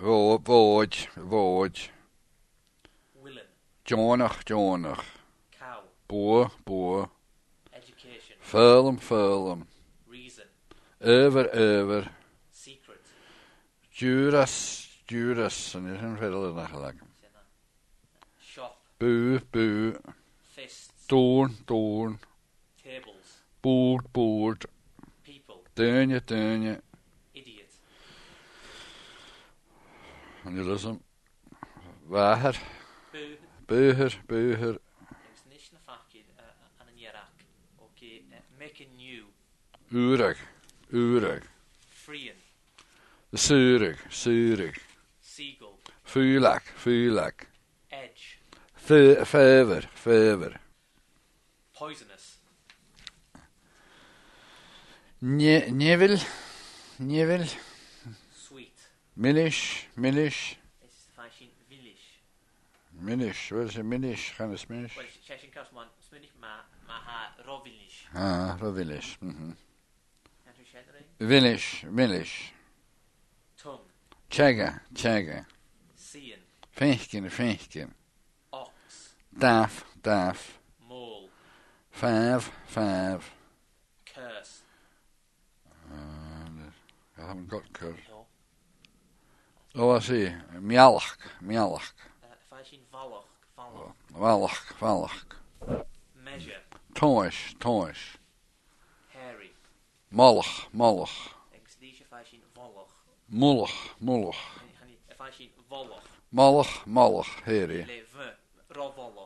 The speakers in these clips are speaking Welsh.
Våj. Willen. Jonach. Cow. Boer. Education. Firm. Reason. Over. Secret. Juras. En er zijn veel nachgelegd. Shop. Bu. Fists. Toorn. Tables. Boord. People. Deunje. Idiot. En je lust hem. Waher. Boo. Buher. It's nicht na fakid an an Iraq. Okay, make a new. Urig. Freeing. Zurig. Seagull. Fulak. Edge. Fever. Poisonous. Neville. Sweet. Milish. It's fashion village. Wat is een milish? Gaan we sminish? Well, Cheshin Kasman, Sminich ma ha rovilish. Village. Andrew Shenry. Milish. Tongue. Chagga. Seeing. Finken. Ox. Daff. Mole. Five. Curse. I haven't got curse. No. Oh, I see. Mialach. Fashion Valoch. Valach. Measure. Toish. Hairy. Moloch. Exdisha fashion Voloch. Mulloch. Fashion Voloch. Moloch. Heri. Le v. Rovoloch.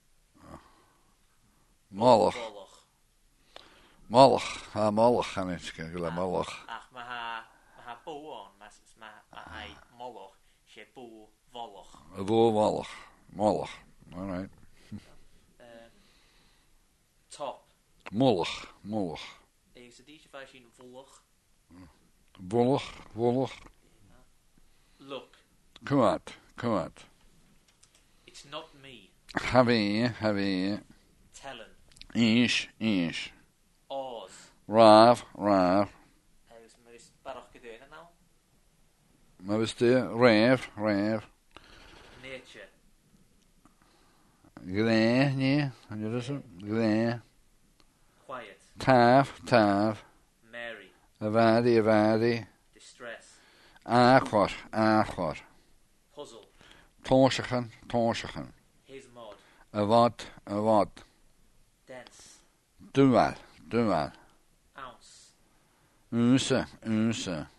Moloch. Voloch. Moloch. Gaan eens kijken. Moloch. Ach, ma ha bo on. Ma hai Moloch. She bo Voloch. Moloch. All right. Top. Moloch. Exdisha fashion Voloch. Look. Come out. It's not me. Have you. Tellen. Ish. Oz. Rav. Is most barach gedaan now. Maar we staan. Rav. Nature. Glen, nee. En je dus Glen. Quiet. Taaf. Mary. Avadi. Distress. Achor. Puzzle. Tonsigen. His mod. Awad. Dense. Dual. Ounce. Unse.